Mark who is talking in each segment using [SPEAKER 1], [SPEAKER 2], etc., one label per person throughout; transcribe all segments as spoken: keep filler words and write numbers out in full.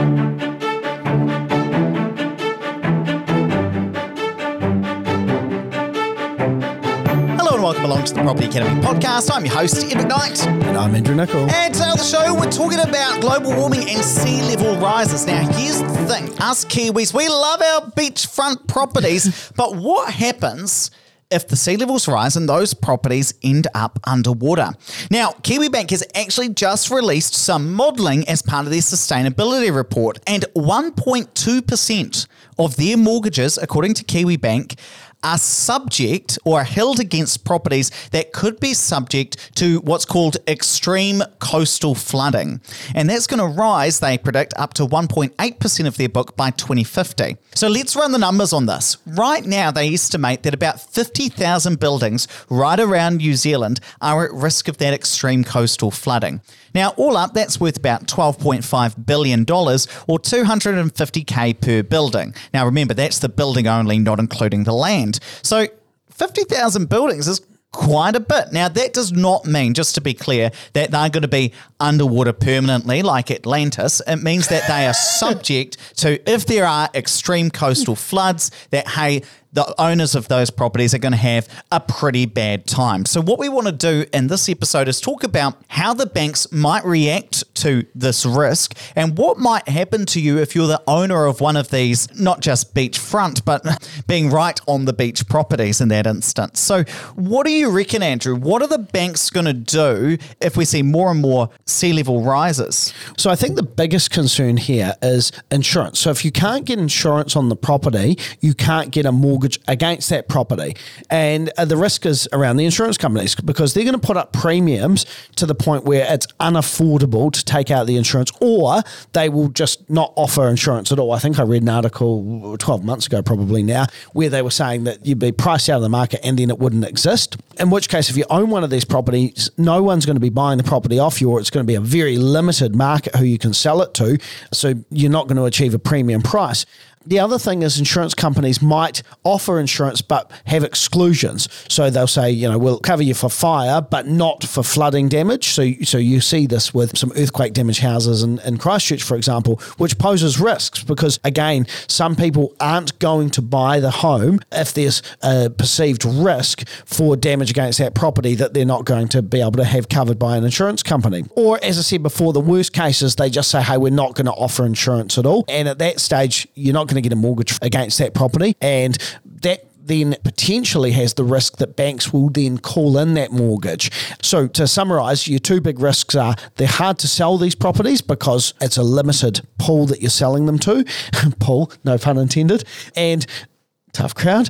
[SPEAKER 1] Welcome along to the Property Academy podcast. I'm your host, Ed McKnight.
[SPEAKER 2] And I'm Andrew Nicol.
[SPEAKER 1] And today on the show, we're talking about global warming and sea level rises. Now, here's the thing. Us Kiwis, we love our beachfront properties, but what happens if the sea levels rise and those properties end up underwater? Now, Kiwibank has actually just released some modelling as part of their sustainability report, and one point two percent of their mortgages, according to Kiwibank, are subject or are held against properties that could be subject to what's called extreme coastal flooding. And that's going to rise, they predict, up to one point eight percent of their book by twenty fifty. So let's run the numbers on this. Right now, they estimate that about fifty thousand buildings right around New Zealand are at risk of that extreme coastal flooding. Now, all up, that's worth about twelve point five billion dollars or two hundred fifty thousand dollars per building. Now, remember, that's the building only, not including the land. So fifty thousand buildings is quite a bit. Now, that does not mean, just to be clear, that they're going to be underwater permanently like Atlantis. It means that they are subject to, if there are extreme coastal floods, that, hey, the owners of those properties are going to have a pretty bad time. So what we want to do in this episode is talk about how the banks might react to this risk and what might happen to you if you're the owner of one of these, not just beachfront, but being right on the beach properties in that instance. So what do you reckon, Andrew? What are the banks going to do if we see more and more sea level rises?
[SPEAKER 2] So I think the biggest concern here is insurance. So if you can't get insurance on the property, you can't get a mortgage against that property. And uh, the risk is around the insurance companies because they're going to put up premiums to the point where it's unaffordable to take out the insurance, or they will just not offer insurance at all. I think I read an article twelve months ago probably now where they were saying that you'd be priced out of the market and then it wouldn't exist. In which case, if you own one of these properties, no one's going to be buying the property off you, or it's going to be a very limited market who you can sell it to. So you're not going to achieve a premium price. The other thing is insurance companies might offer insurance but have exclusions. So they'll say, you know, we'll cover you for fire but not for flooding damage. So so you see this with some earthquake damaged houses in, in Christchurch, for example, which poses risks because, again, some people aren't going to buy the home if there's a perceived risk for damage against that property that they're not going to be able to have covered by an insurance company. Or, as I said before, the worst cases, they just say, hey, we're not going to offer insurance at all. And at that stage, you're not going to get a mortgage against that property, and that then potentially has the risk that banks will then call in that mortgage. So to summarise, your two big risks are they're hard to sell these properties because it's a limited pool that you're selling them to. Pool, no pun intended. And tough crowd.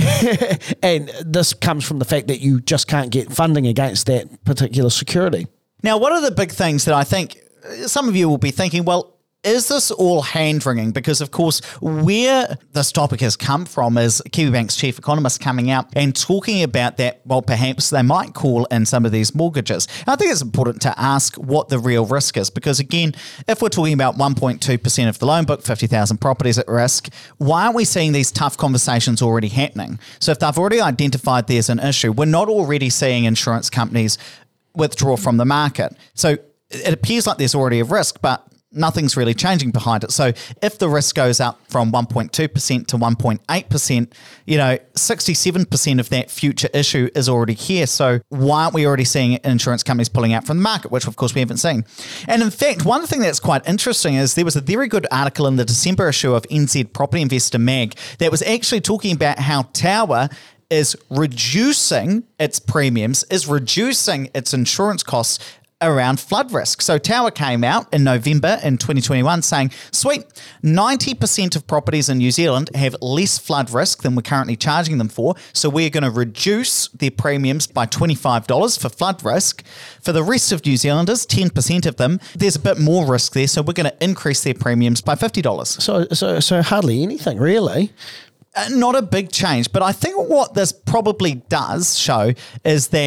[SPEAKER 2] And this comes from the fact that you just can't get funding against that particular security.
[SPEAKER 1] Now, one of the big things that I think some of you will be thinking, well, is this all hand-wringing? Because, of course, where this topic has come from is Kiwibank's chief economist coming out and talking about that, well, perhaps they might call in some of these mortgages. And I think it's important to ask what the real risk is because, again, if we're talking about one point two percent of the loan book, fifty thousand properties at risk, why aren't we seeing these tough conversations already happening? So if they've already identified there's an issue, we're not already seeing insurance companies withdraw from the market. So it appears like there's already a risk, but nothing's really changing behind it. So if the risk goes up from one point two percent to one point eight percent, you know, sixty-seven percent of that future issue is already here. So why aren't we already seeing insurance companies pulling out from the market, which of course we haven't seen? And in fact, one thing that's quite interesting is there was a very good article in the December issue of N Z Property Investor Mag that was actually talking about how Tower is reducing its premiums, is reducing its insurance costs around flood risk. So Tower came out in November in twenty twenty-one saying, sweet, ninety percent of properties in New Zealand have less flood risk than we're currently charging them for. So we're going to reduce their premiums by twenty-five dollars for flood risk. For the rest of New Zealanders, ten percent of them, there's a bit more risk there. So we're going to increase their premiums by fifty dollars.
[SPEAKER 2] So, so, so hardly anything, really.
[SPEAKER 1] Uh, not a big change. But I think what this probably does show is that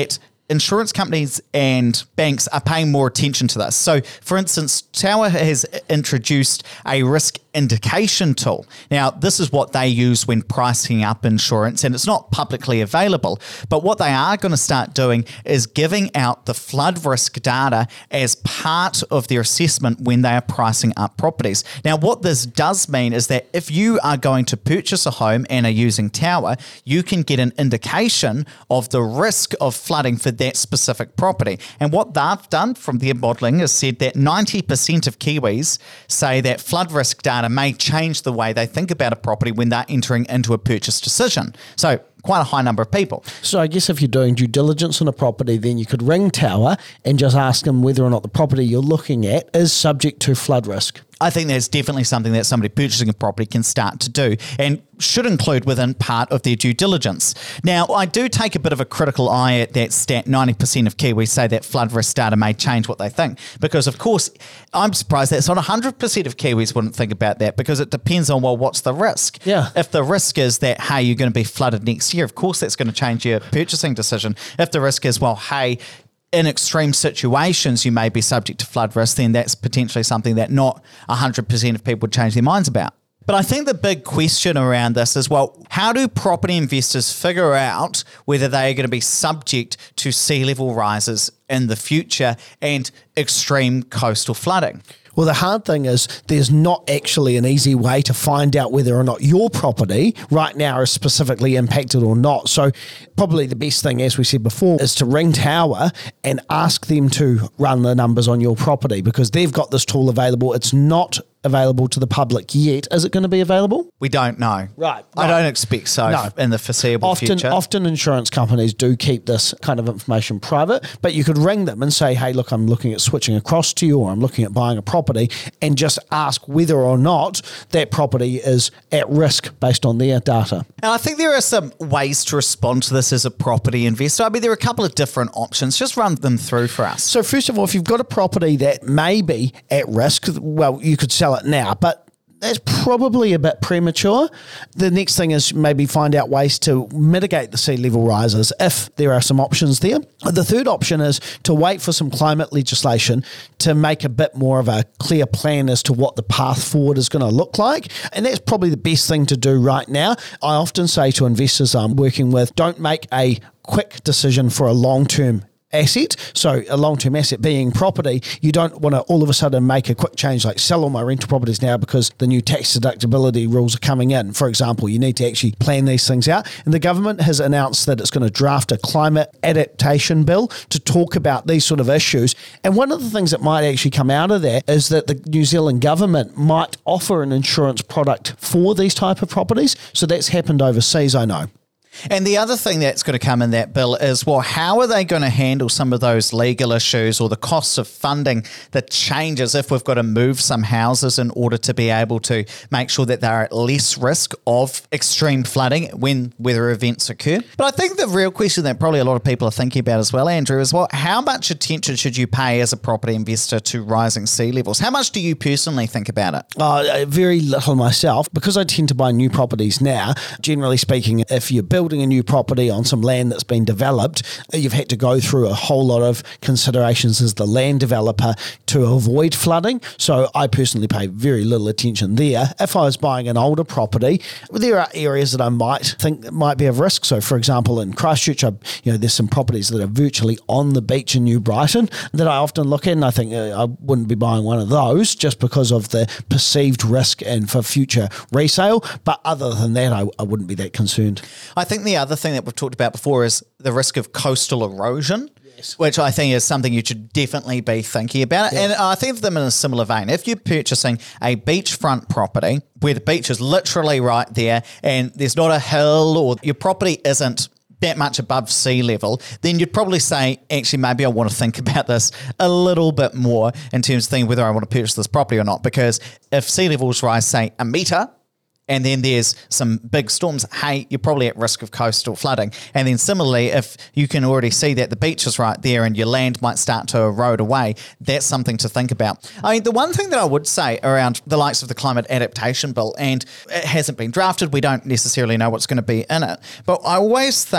[SPEAKER 1] insurance companies and banks are paying more attention to this. So, for instance, Tower has introduced a risk indication tool. Now, this is what they use when pricing up insurance, and it's not publicly available. But what they are going to start doing is giving out the flood risk data as part of their assessment when they are pricing up properties. Now, what this does mean is that if you are going to purchase a home and are using Tower, you can get an indication of the risk of flooding for that specific property. And what they've done from their modelling is said that ninety percent of Kiwis say that flood risk data may change the way they think about a property when they're entering into a purchase decision. So quite a high number of people.
[SPEAKER 2] So I guess if you're doing due diligence on a property, then you could ring Tower and just ask them whether or not the property you're looking at is subject to flood risk.
[SPEAKER 1] I think that's definitely something that somebody purchasing a property can start to do and should include within part of their due diligence. Now, I do take a bit of a critical eye at that stat. ninety percent of Kiwis say that flood risk data may change what they think. Because, of course, I'm surprised that it's not one hundred percent of Kiwis wouldn't think about that, because it depends on, well, what's the risk?
[SPEAKER 2] Yeah.
[SPEAKER 1] If the risk is that, hey, you're going to be flooded next year, of course that's going to change your purchasing decision. If the risk is, well, hey, in extreme situations, you may be subject to flood risk, then that's potentially something that not one hundred percent of people would change their minds about. But I think the big question around this is, well, how do property investors figure out whether they are going to be subject to sea level rises in the future and extreme coastal flooding?
[SPEAKER 2] Well, the hard thing is there's not actually an easy way to find out whether or not your property right now is specifically impacted or not. So probably the best thing, as we said before, is to ring Tower and ask them to run the numbers on your property, because they've got this tool available. It's not available to the public yet. Is it going to be available?
[SPEAKER 1] We don't know.
[SPEAKER 2] Right.
[SPEAKER 1] I
[SPEAKER 2] No.
[SPEAKER 1] don't expect so
[SPEAKER 2] No.
[SPEAKER 1] in the foreseeable
[SPEAKER 2] Often,
[SPEAKER 1] future.
[SPEAKER 2] often insurance companies do keep this kind of information private, but you could ring them and say, hey, look, I'm looking at switching across to you, or I'm looking at buying a property, and just ask whether or not that property is at risk based on their data.
[SPEAKER 1] And I think there are some ways to respond to this as a property investor. I mean, there are a couple of different options. Just run them through for us.
[SPEAKER 2] So first of all, if you've got a property that may be at risk, well, you could sell it now, but that's probably a bit premature. The next thing is maybe find out ways to mitigate the sea level rises if there are some options there. The third option is to wait for some climate legislation to make a bit more of a clear plan as to what the path forward is going to look like. And that's probably the best thing to do right now. I often say to investors I'm working with, don't make a quick decision for a long-term asset. So a long-term asset being property, you don't want to all of a sudden make a quick change like sell all my rental properties now because the new tax deductibility rules are coming in. For example, you need to actually plan these things out. And the government has announced that it's going to draft a climate adaptation bill to talk about these sort of issues. And one of the things that might actually come out of that is that the New Zealand government might offer an insurance product for these type of properties. So that's happened overseas, I know.
[SPEAKER 1] And the other thing that's going to come in that bill is, well, how are they going to handle some of those legal issues or the costs of funding that changes if we've got to move some houses in order to be able to make sure that they're at less risk of extreme flooding when weather events occur? But I think the real question that probably a lot of people are thinking about as well, Andrew, is, well, how much attention should you pay as a property investor to rising sea levels? How much do you personally think about it?
[SPEAKER 2] Uh, very little myself, because I tend to buy new properties now. Generally speaking, if you're building a new property on some land that's been developed, you've had to go through a whole lot of considerations as the land developer to avoid flooding. So I personally pay very little attention there. If I was buying an older property, there are areas that I might think might be of risk. So for example, in Christchurch, I, you know, there's some properties that are virtually on the beach in New Brighton that I often look at, and I think uh, I wouldn't be buying one of those just because of the perceived risk and for future resale. But other than that, I, I wouldn't be that concerned.
[SPEAKER 1] I think the other thing that we've talked about before is the risk of coastal erosion, yes, which I think is something you should definitely be thinking about. Yeah. And I think of them in a similar vein. If you're purchasing a beachfront property where the beach is literally right there and there's not a hill or your property isn't that much above sea level, then you'd probably say, actually, maybe I want to think about this a little bit more in terms of thinking whether I want to purchase this property or not. Because if sea levels rise, say, a metre, and then there's some big storms, hey, you're probably at risk of coastal flooding. And then similarly, if you can already see that the beach is right there and your land might start to erode away, that's something to think about. I mean, the one thing that I would say around the likes of the Climate Adaptation Bill, and it hasn't been drafted, we don't necessarily know what's going to be in it, but I always think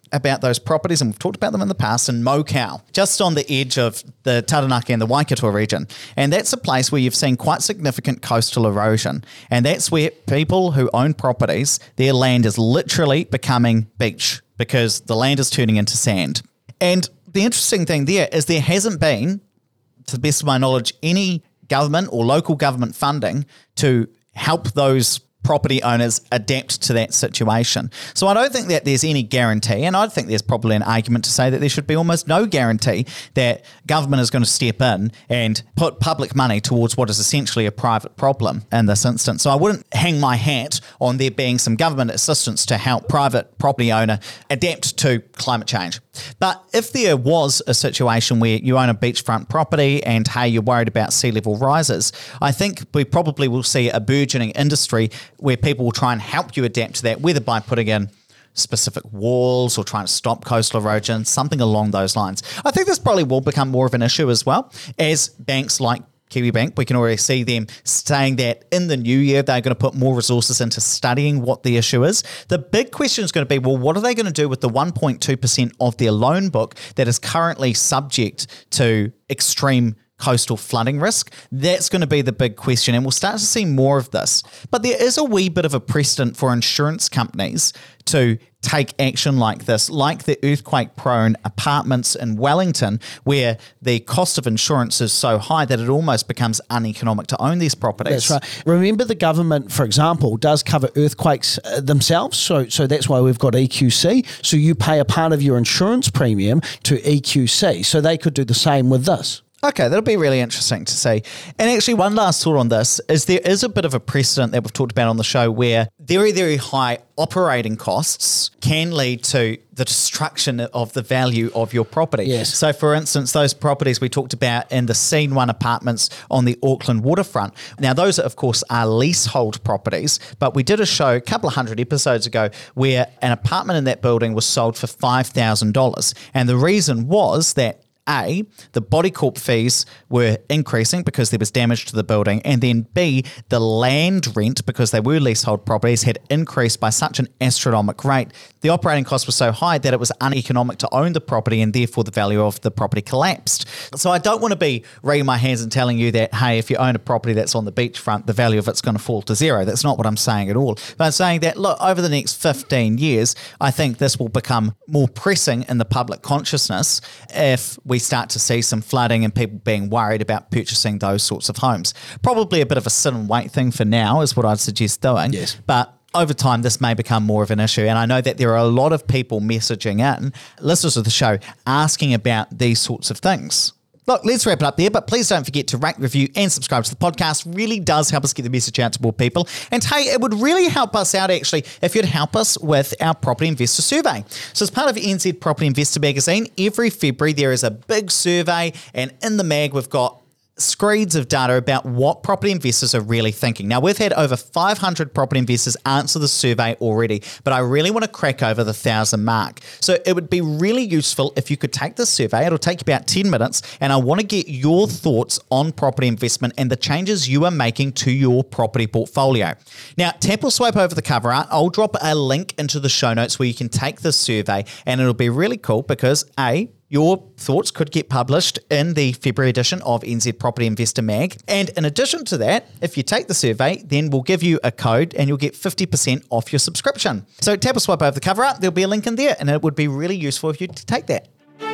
[SPEAKER 1] about those properties, and we've talked about them in the past, in Mokau, just on the edge of the Taranaki and the Waikato region. And that's a place where you've seen quite significant coastal erosion. And that's where people who own properties, their land is literally becoming beach because the land is turning into sand. And the interesting thing there is there hasn't been, to the best of my knowledge, any government or local government funding to help those property owners adapt to that situation. So I don't think that there's any guarantee, and I think there's probably an argument to say that there should be almost no guarantee that government is going to step in and put public money towards what is essentially a private problem in this instance. So I wouldn't hang my hat on there being some government assistance to help private property owner adapt to climate change. But if there was a situation where you own a beachfront property and, hey, you're worried about sea level rises, I think we probably will see a burgeoning industry where people will try and help you adapt to that, whether by putting in specific walls or trying to stop coastal erosion, something along those lines. I think this probably will become more of an issue as well, as banks like Kiwibank, we can already see them saying that in the new year they're going to put more resources into studying what the issue is. The big question is going to be, well, what are they going to do with the one point two percent of their loan book that is currently subject to extreme coastal flooding risk? That's going to be the big question, and we'll start to see more of this. But there is a wee bit of a precedent for insurance companies to take action like this, like the earthquake-prone apartments in Wellington, where the cost of insurance is so high that it almost becomes uneconomic to own these properties.
[SPEAKER 2] That's right. Remember, the government, for example, does cover earthquakes uh, themselves, so so that's why we've got E Q C. So you pay a part of your insurance premium to E Q C, so they could do the same with this.
[SPEAKER 1] Okay, that'll be really interesting to see. And actually, one last thought on this is there is a bit of a precedent that we've talked about on the show where very, very high operating costs can lead to the destruction of the value of your property.
[SPEAKER 2] Yes.
[SPEAKER 1] So, for instance, those properties we talked about in the Scene One apartments on the Auckland waterfront. Now, those, of course, are leasehold properties, but we did a show a couple of hundred episodes ago where an apartment in that building was sold for five thousand dollars. And the reason was that A, the body corp fees were increasing because there was damage to the building, and then B, the land rent, because they were leasehold properties, had increased by such an astronomical rate. The operating cost was so high that it was uneconomic to own the property, and therefore the value of the property collapsed. So I don't want to be wringing my hands and telling you that, hey, if you own a property that's on the beachfront, the value of it's going to fall to zero. That's not what I'm saying at all. But I'm saying that, look, over the next fifteen years, I think this will become more pressing in the public consciousness if we start to see some flooding and people being worried about purchasing those sorts of homes. Probably a bit of a sit and wait thing for now is what I'd suggest doing.
[SPEAKER 2] Yes.
[SPEAKER 1] But over time, this may become more of an issue. And I know that there are a lot of people messaging in, listeners of the show, asking about these sorts of things. Look, let's wrap it up there, but please don't forget to rate, review, and subscribe to the podcast. Really does help us get the message out to more people. And hey, it would really help us out, actually, if you'd help us with our Property Investor Survey. So as part of N Z Property Investor Magazine, every February there is a big survey, and in the mag we've got screeds of data about what property investors are really thinking. Now, we've had over five hundred property investors answer the survey already, but I really want to crack over the one thousand mark. So it would be really useful if you could take this survey. It'll take you about ten minutes, and I want to get your thoughts on property investment and the changes you are making to your property portfolio. Now, tap or swipe over the cover art. I'll drop a link into the show notes where you can take this survey, and it'll be really cool because, A, your thoughts could get published in the February edition of N Z Property Investor Mag. And in addition to that, if you take the survey, then we'll give you a code and you'll get fifty percent off your subscription. So tap or swipe over the cover up, there'll be a link in there, and it would be really useful if you to take that.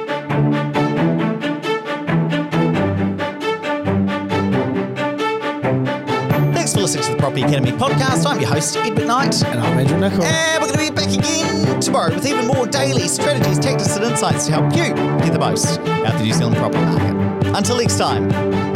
[SPEAKER 1] Thanks for listening to the Property Academy podcast. I'm your host, Ed McKnight.
[SPEAKER 2] And I'm Andrew Nicol.
[SPEAKER 1] And we're going to be back again tomorrow with even more daily strategies, tactics, and insights to help you get the most out of the New Zealand property market. Until next time.